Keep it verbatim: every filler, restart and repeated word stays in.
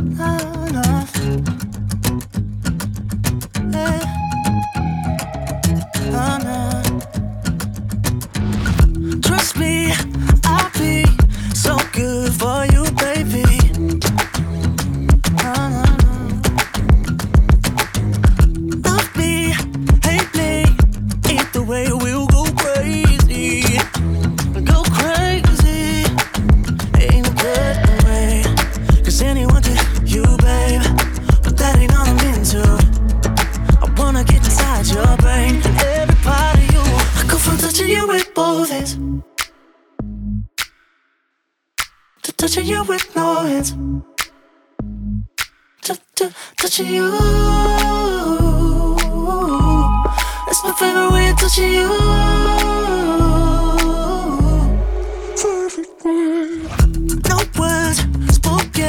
enough. Yeah, oh, no. Trust me, I'll be so good for you, baby. Oh, no, no. Love me, hate me, either way we'll go crazy. Go crazy in a good way. Cause anyone could you, babe, but that ain't all I'm into. I wanna get inside your brain and every part of you. I go from touching you with both hands to touching you with no hands, to, to touching you. That's my favorite way of touching you.